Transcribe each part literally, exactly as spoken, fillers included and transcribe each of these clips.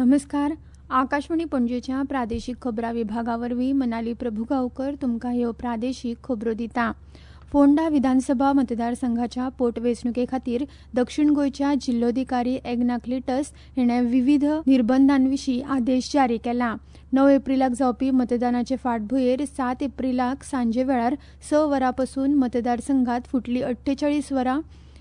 नमस्कार. आकाशवाणी पणजेच्या प्रादेशीक खबरां विभागावरवीं मनाली प्रभुगांवकर तुमकां ह्यो प्रादेशीक खबरो दिता. फोंडा विधानसभा मतदारसंघाच्या पोटवेंचणुके खातीर दक्षिण गोंयच्या जिल्लोधिकारी एग्नाक्लिटस हिणें विविध निर्बंधांविशीं आदेश जारी केला. णव एप्रिलाक जावपी मतदानाचे फाटभुंयेर सात एप्रिलाक सांजे वेळार स वरां पासून मतदारसंघात फुडलीं अठ्ठेचाळीस वरां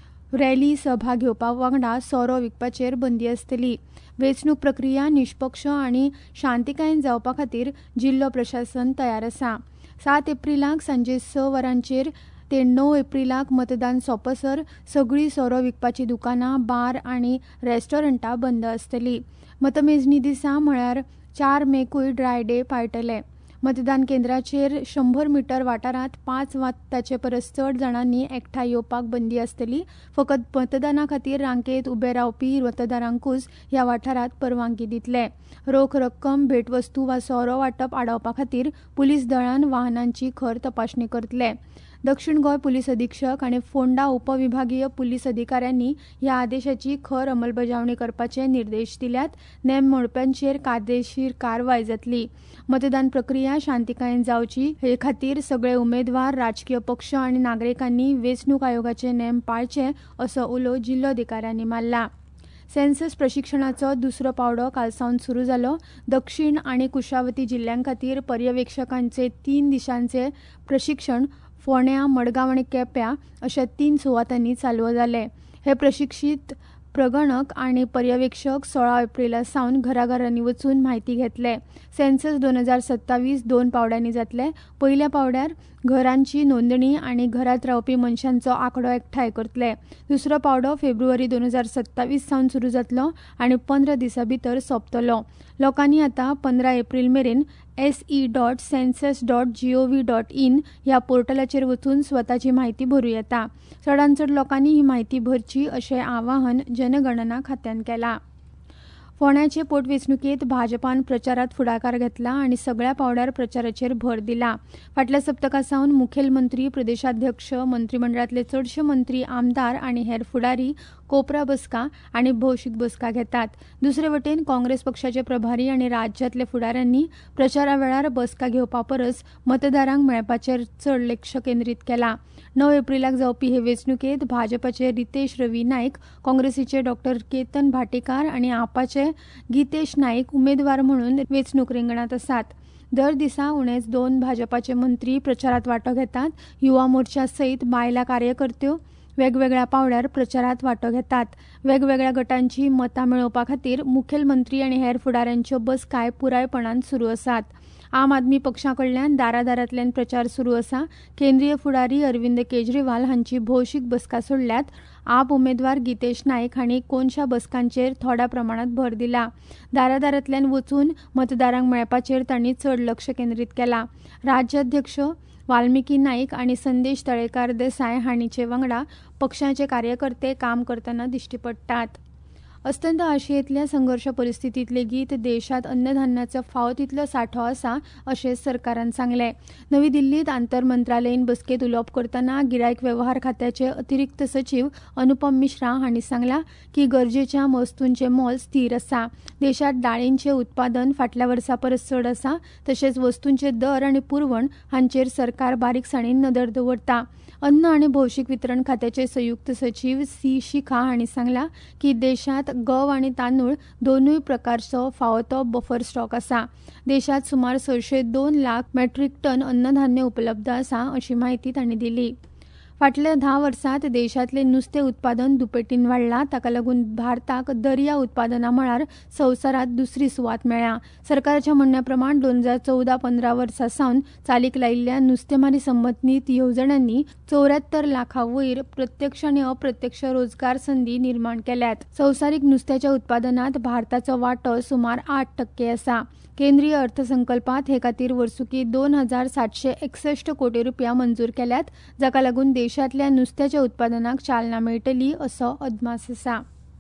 रॅली सभा घेवपा वांगडा सोरो विकपाचेर बंदी आसतली. वेंचणूक प्रक्रिया निश्पक्ष आनी शांतीकायेन जावपा खातीर जिल्लो प्रशासन तयार आसा. सात एप्रिलाक सांजे स वरांचेर ते णव एप्रिलाक मतदान सोंपसर सगळीं सोरो विकपाचीं दुकानां, बार आनी रेस्टॉरंटां बंद आसतलीं. मतमेजणी दिसा म्हळ्यार चार मेकूय ड्राय डे पाळटले. मतदान केंद्राचेर शंबर मिटर वाठारांत पांच वा ताचे परस चड जाणांनी एकठांय येवपाक बंदी आसतली. फकत मतदाना खातीर रांकेंत उबे रावपी मतदारांकूच ह्या वाठारांत परवानगी दितले. रोख रक्कम, भेटवस्तू वा सोरो वांटप आडावपा खातीर पुलीस दळान वाहनांची खर तपासणी करतले. दक्षिण गोंय पुलीस अधीक्षक आनी फोंडा उपविभागीय पुलीस अधिकाऱ्यांनी ह्या आदेशाची खर अंमलबजावणी करपाचे निर्देश दिल्यात. नेम मोडप्यांचेर कायदेशीर कारवाय जातली. मतदान प्रक्रिया शांतीकायेन जावची हे खातीर सगळे उमेदवार, राजकीय पक्ष आनी नागरिकांनी वेंचणूक आयोगाचे नेम पाळचे असो उलो जिल्लोधिकाऱ्यांनी मारला. सेन्सस प्रशिक्षणाचो दुसरो पावडो कालसावन सुरू जालो. दक्षिण आनी कुशावती जिल्ह्यां खातीर पर्यवेक्षकांचे तीन दिसांचे प्रशिक्षण फोंड्यां, मडगांव आनी केप्यां अशा तीन सुवातांनी चालू जाले. हे प्रशिक्षीत प्रगणक आनी पर्यवेक्षक सोळा एप्रिला सावन घराघरांनी वचून म्हायती घेतले. सेन्सस दोन हजार सत्तावीस दोन पावड्यांनी जातले. पयल्या पावड्यार घरांची नोंदणी आनी घरांत रावपी मनशांचो आंकडो एकठांय करतले. दुसरो पावडो फेब्रुवारी दोन हजार सत्तावीस सावन सुरू जातलो आनी पंदरा दिसां भितर सोंपतलो. लोकांनी आतां पंदरा एप्रील मेरेन S E dot census dot G O V dot in ह्या पोर्टलाचेर वचून स्वताची म्हायती भरूं येता. चडांत चड लोकांनी ही म्हायती भरची अशें आवाहन जनगणना खात्यान केलां. फोंड्याचे पोटवेंचणुकेंत भाजपान प्रचारांत फुडाकार घेतला आनी सगळ्या पावड्यार प्रचाराचेर भर दिला. फाटल्या सप्तका सावन मुखेलमंत्री, प्रदेशाध्यक्ष, मंत्रिमंडळांतले चडशे मंत्री, आमदार आनी हेर फुडारी कोपरा बसका आनी भौशीक बसका घेतात. दुसरे वटेन काँग्रेस पक्षाचे प्रभारी आनी राज्यांतल्या फुडाऱ्यांनी प्रचारा वेळार बसका घेवपा परस मतदारांक मेळपाचेर चड लक्ष केंद्रीत केलां. णव एप्रिलाक जावपी हे वेंचणुकेंत भाजपाचे रितेश रवी नायक, काँग्रेसीचे डॉ केतन भाटेकार आनी आपाचे गितेश नाईक उमेदवार म्हणून वेंचणूक रिंगणांत आसात. दर दिसा उणेच दोन भाजपाचे मंत्री प्रचारांत वांटो घेतात. युवा मोर्चा सयत बायला कार्यकर्त्यो वेगवेगळ्या पावड्यार प्रचारांत वांटो घेतात. वेगवेगळ्या गटांची मतां मेळोवपा खातीर मुखेलमंत्री आनी हेर फुडाऱ्यांच्यो बसकाय पुरायपणान सुरू आसात. आम आदमी पक्षा कडल्यान दारादारांतल्यान प्रचार सुरू आसा. केंद्रीय फुडारी अरविंद केजरीवाल हांची भौशीक बसका सोडल्यात. आप उमेदवार गितेश नायक हांणी कोनशा बसकांचेर थोड्या प्रमाणांत भर दिला. दारादारांतल्यान वचून मतदारांक मेळपाचेर तांणी चड लक्ष केंद्रीत केलां. राज्याध्यक्ष वाल्मिकी नाईक आनी संदेश तळेकार देसाय हांचे वांगडा पक्षाचे कार्यकर्ते काम करतना दिश्टी पडटात. अस्तंत आशियेंतल्या संघर्श परिस्थितींत लेगीत देशांत अन्नधान्याचो फावो तितलो सांठो आसा अशें सरकारान सांगलें. नवी दिल्लींत आंतर मंत्रालयीन बसकेंत उलोवप करतना गिरायक वेवहार खात्याचे अतिरिक्त सचीव अनुपम मिश्रा हांणी सांगलां की गरजेच्या वस्तूंचें मोल स्थिर आसा. देशांत दाळींचें उत्पादन फाटल्या वर्सा परस चड आसा. तशेंच वस्तूंचे दर आनी पुरवण हांचेर सरकार बारीकसाणीन नदर दवरता. अन्न आनी भौशीक वितरण खात्याचे संयुक्त सचीव सी शिखा हांणी सांगलां की देशांत गंव आनी तांदूळ दोनूय प्रकारचो फावो बफर स्टॉक आसा. देशांत सुमार सयशे दोन लाख मेट्रीक टन अन्नधान्य उपलब्ध आसा अशी माहिती तांणी दिली. फाटल्या धा वर्सांत देशांतलें नुस्तें उत्पादन दुपेटीन वाडलां. ताका लागून भारताक दर्या उत्पादना मळार संवसारांत दुसरी सुवात मेळ्ळ्या. सरकाराच्या म्हणण्या प्रमाण दोन हजार चौदा पंदरा वर्सा सावन चालीक लायिल्ल्या नुस्तेमारी संबंदीत येवजण्यांनी चौऱ्यात्तर लाखां वयर प्रत्यक्ष आनी अप्रत्यक्ष रोजगार संदी निर्माण केल्यात. संवसारीक नुस्त्याच्या उत्पादनांत भारताचो वांटो सुमार आठ टक्के आसा. केंद्रीय अर्थसंकल्पांत हे खातीर वर्सुकी दोन हजार सातशे एकसष्ट कोटी रुपया मंजूर केल्यात, जाका लागून देशांतल्या नुस्त्याच्या उत्पादनाक चालना मेळटली असो अदमास आसा.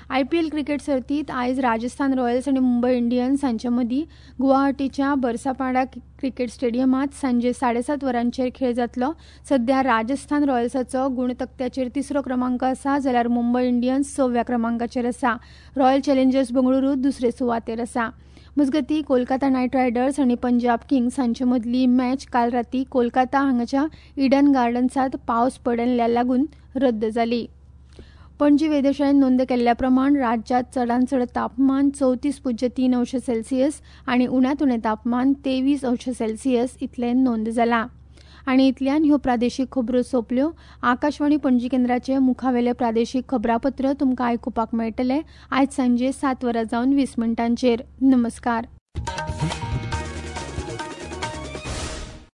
आय पी एल क्रिकेट सर्तीत आयज राजस्थान रॉयल्स आणि मुंबई इंडियन्स हांचे मदीं गुवाहाटीच्या बरसापाडा क्रिकेट स्टेडियमात सांजे साडेसात वरांचेर खेळ जातलो. सध्या राजस्थान रॉयल्साचो गूण तक्त्याचेर तिसरो क्रमांक आसा, जाल्यार मुंबई इंडियन्स सव्या क्रमांकाचेर आसा. रॉयल चॅलेंजर्स बंगळुरू दुसरे सुवातेर आसा. मजगतीं कोलकाता नायट रायडर्स आनी पंजाब किंग्स हांचे मदली मॅच काल रातीं कोलकाता हांगाच्या इडन गार्डन्सांत पावस पडिल्ल्या लागून रद्द जाली. पणजी वेधशाळेन नोंद केल्ल्या प्रमाण राज्यात चडांत चड तापमान चवतीस पुज्य तीन अंश सेल्सियस आनी उण्यांत उणें तापमान तेवीस अंश सेल्सियस इतलें नोंद जालां. आनी इतल्यान ह्यो प्रादेशीक खबरो सोंपल्यो. आकाशवाणी पणजी केंद्राचे मुखावेले प्रादेशीक खबरापत्र तुमकां आयकुपाक मेळटले आयज सांजे सात वरां जावन वीस मिनटांचेर. नमस्कार.